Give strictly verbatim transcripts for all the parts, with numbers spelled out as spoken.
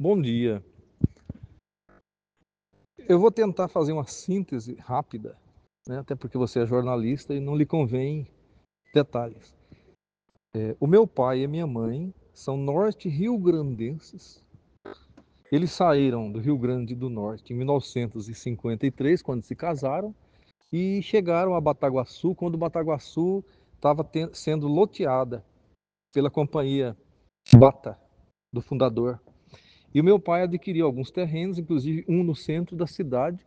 Bom dia. Eu vou tentar fazer uma síntese rápida, né? Até porque você é jornalista e não lhe convém detalhes. É, o meu pai e a minha mãe são norte-riograndenses. Eles saíram do Rio Grande do Norte em mil novecentos e cinquenta e três, quando se casaram, e chegaram a Bataguaçu, quando Bataguaçu estava sendo loteada pela companhia Bata, do fundador. E o meu pai adquiriu alguns terrenos, inclusive um no centro da cidade,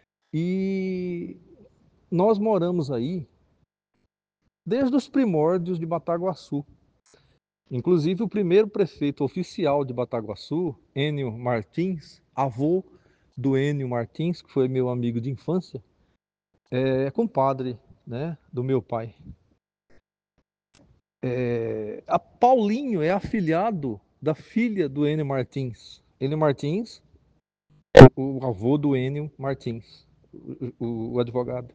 e nós moramos aí desde os primórdios de Bataguaçu. Inclusive, o primeiro prefeito oficial de Bataguaçu, Enio Martins, avô do Enio Martins, que foi meu amigo de infância, é compadre, né, do meu pai. É, a Paulinho é afilhado da filha do Enio Martins. Enio Martins, o avô do Enio Martins, o, o, o advogado.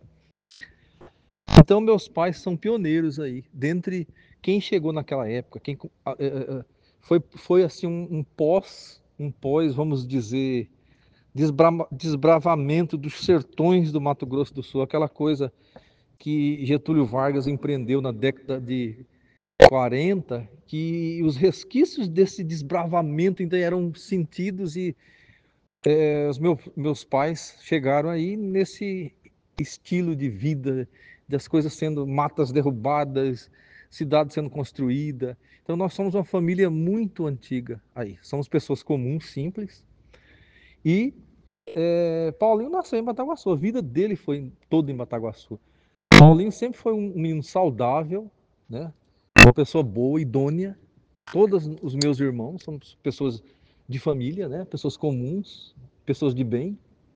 Então, meus pais são pioneiros aí, dentre quem chegou naquela época, quem foi, foi assim um, um pós, um pós, vamos dizer, desbra, desbravamento dos sertões do Mato Grosso do Sul, aquela coisa que Getúlio Vargas empreendeu na década de quarenta, que os resquícios desse desbravamento ainda eram sentidos e é, os meus, meus pais chegaram aí nesse estilo de vida, das coisas sendo matas derrubadas, cidade sendo construída. Então nós somos uma família muito antiga aí. Somos pessoas comuns, simples. E é, Paulinho nasceu em Bataguaçu. A vida dele foi toda em Bataguaçu. Paulinho sempre foi um menino saudável, né? Uma pessoa boa, idônea. Todos os meus irmãos são pessoas de família, né? Pessoas comuns, pessoas de bem.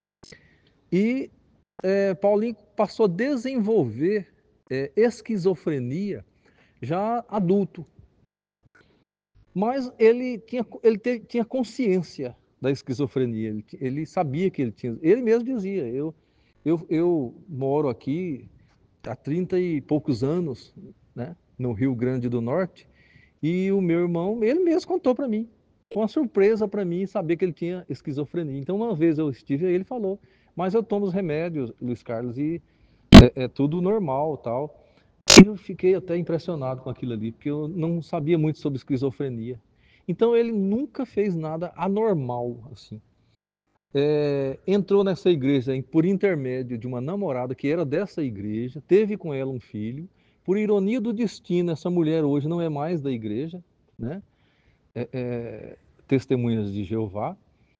E é, Paulinho passou a desenvolver é, esquizofrenia já adulto. Mas ele tinha, ele te, tinha consciência da esquizofrenia, ele, ele sabia que ele tinha. Ele mesmo dizia: eu, eu, eu moro aqui há trinta e poucos anos, né, no Rio Grande do Norte, e o meu irmão, ele mesmo contou para mim. Foi uma surpresa para mim saber que ele tinha esquizofrenia. Então, uma vez eu estive, ele falou: mas eu tomo os remédios, Luiz Carlos, e é, é tudo normal, tal. E eu fiquei até impressionado com aquilo ali, porque eu não sabia muito sobre esquizofrenia. Então, ele nunca fez nada anormal, assim. É, entrou nessa igreja por intermédio de uma namorada que era dessa igreja, teve com ela um filho. Por ironia do destino, essa mulher hoje não é mais da igreja, né? É, é, Testemunhas de Jeová.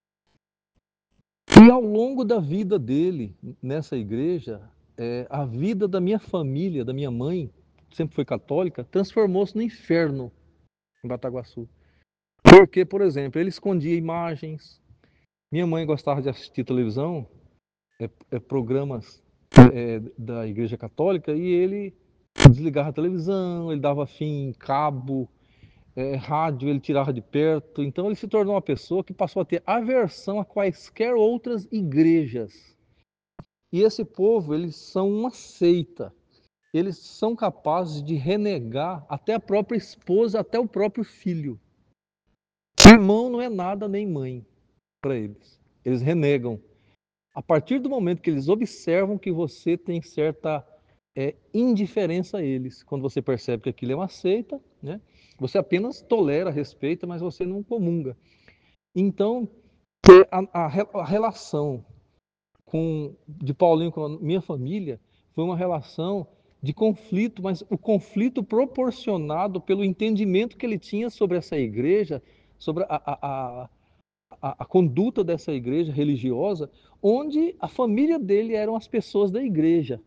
E ao longo da vida dele nessa igreja, é, a vida da minha família, da minha mãe, sempre foi católica, transformou-se no inferno em Bataguaçu. Porque, por exemplo, ele escondia imagens. Minha mãe gostava de assistir televisão, é, é, programas é, da Igreja Católica, e ele desligava a televisão, ele dava fim em cabo, é, rádio, ele tirava de perto. Então ele se tornou uma pessoa que passou a ter aversão a quaisquer outras igrejas. E esse povo, eles são uma seita. Eles são capazes de renegar até a própria esposa, até o próprio filho. Irmão não é nada nem mãe para eles. Eles renegam. A partir do momento que eles observam que você tem certa é, indiferença a eles, quando você percebe que aquilo é uma seita, né? Você apenas tolera, respeita, mas você não comunga. Então, a, a, a relação com, de Paulinho com a minha família foi uma relação de conflito, mas o conflito proporcionado pelo entendimento que ele tinha sobre essa igreja, sobre a, a, a, a, a conduta dessa igreja religiosa, onde a família dele eram as pessoas da igreja.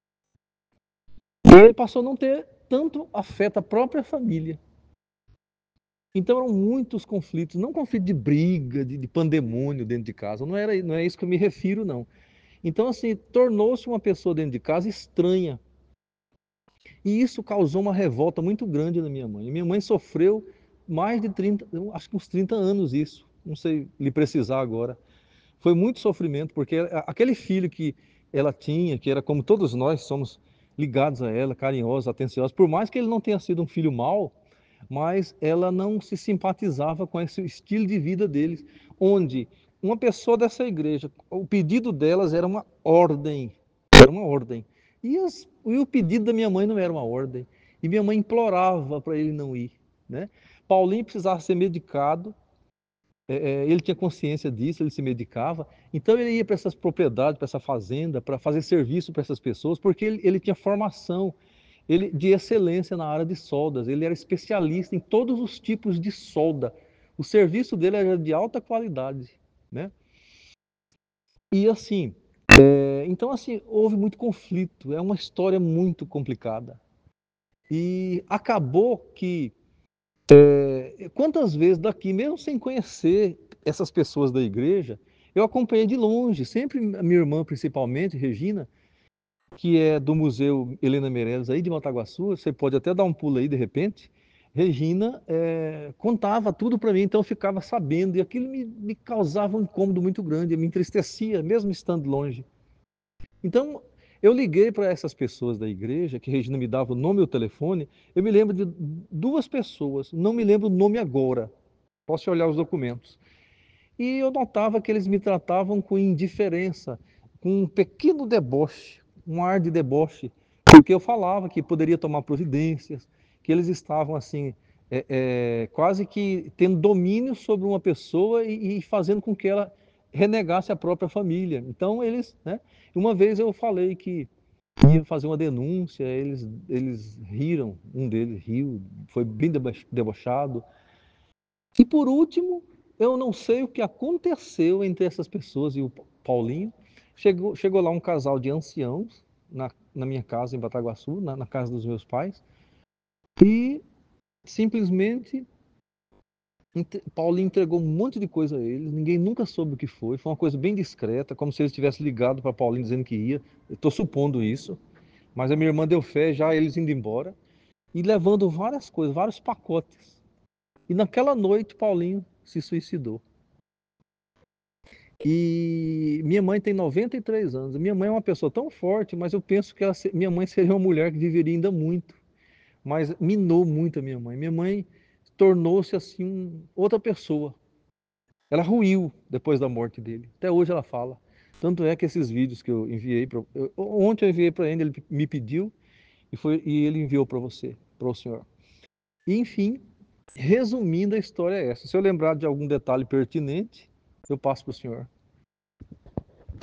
E ele passou a não ter tanto afeto à própria família. Então eram muitos conflitos, não conflito de briga, de, de pandemônio dentro de casa, não, era, não é isso que eu me refiro, não. Então, assim, tornou-se uma pessoa dentro de casa estranha. E isso causou uma revolta muito grande na minha mãe. Minha mãe sofreu mais de trinta, acho que uns trinta anos isso, não sei lhe precisar agora. Foi muito sofrimento, porque aquele filho que ela tinha, que era como todos nós somos ligados a ela, carinhosos, atenciosos, por mais que ele não tenha sido um filho mau, mas ela não se simpatizava com esse estilo de vida deles, onde uma pessoa dessa igreja, o pedido delas era uma ordem, era uma ordem. E, as, e o pedido da minha mãe não era uma ordem. E minha mãe implorava para ele não ir, né? Paulinho precisava ser medicado, é, é, ele tinha consciência disso, ele se medicava, então ele ia para essas propriedades, para essa fazenda, para fazer serviço para essas pessoas, porque ele, ele tinha formação ele, de excelência na área de soldas, ele era especialista em todos os tipos de solda. O serviço dele era de alta qualidade, né? E assim, é, então assim, houve muito conflito, é uma história muito complicada. E acabou que, é, quantas vezes daqui, mesmo sem conhecer essas pessoas da igreja, eu acompanhei de longe, sempre a minha irmã principalmente, Regina, que é do Museu Helena Meirelles aí de Mataguaçu, você pode até dar um pulo aí de repente. Regina é, contava tudo para mim, então eu ficava sabendo, e aquilo me, me causava um incômodo muito grande, me entristecia, mesmo estando longe. Então, eu liguei para essas pessoas da igreja, que Regina me dava o nome e o telefone, eu me lembro de duas pessoas, não me lembro o nome agora, posso olhar os documentos. E eu notava que eles me tratavam com indiferença, com um pequeno deboche, um ar de deboche, porque eu falava que poderia tomar providências, que eles estavam assim, é, é, quase que tendo domínio sobre uma pessoa e, e fazendo com que ela renegasse a própria família. Então eles, né? Uma vez eu falei que ia fazer uma denúncia, eles, eles riram, um deles riu, foi bem debochado. E por último, eu não sei o que aconteceu entre essas pessoas e o Paulinho. Chegou, chegou lá um casal de anciãos na, na minha casa em Bataguaçu, na, na casa dos meus pais, e simplesmente Paulinho entregou um monte de coisa a eles, ninguém nunca soube o que foi, foi uma coisa bem discreta, como se eles tivessem ligado para Paulinho dizendo que ia. Eu estou supondo isso, mas a minha irmã deu fé já eles indo embora e levando várias coisas, vários pacotes. E naquela noite Paulinho se suicidou. E minha mãe tem noventa e três anos. Minha mãe é uma pessoa tão forte, mas eu penso que ela, minha mãe seria uma mulher que viveria ainda muito. Mas minou muito a minha mãe. Minha mãe tornou-se assim outra pessoa. Ela ruiu depois da morte dele. Até hoje ela fala. Tanto é que esses vídeos que eu enviei para ontem eu enviei para ele, ele me pediu e foi e ele enviou para você, para o senhor. E, enfim, resumindo a história é essa. Se eu lembrar de algum detalhe pertinente, eu passo para o senhor.